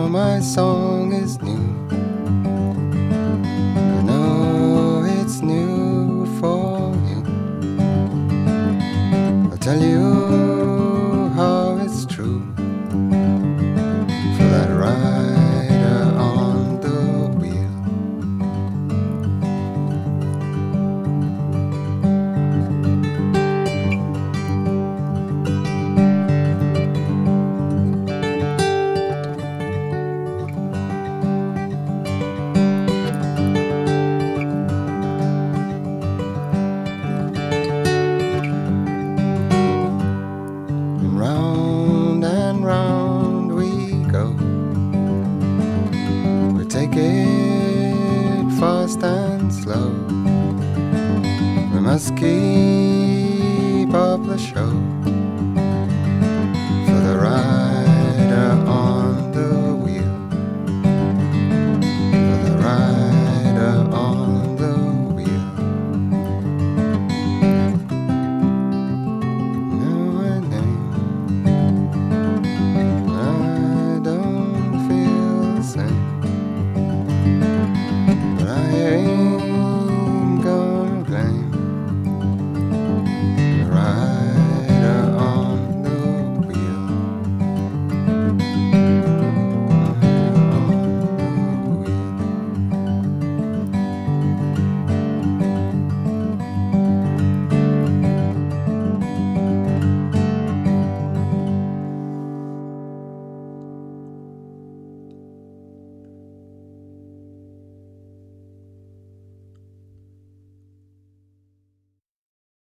now my song is new. I know it's new for you. I'll tell you how it's true. For that rider on the wheel. And round we go. We take it fast and slow. We must keep up the show.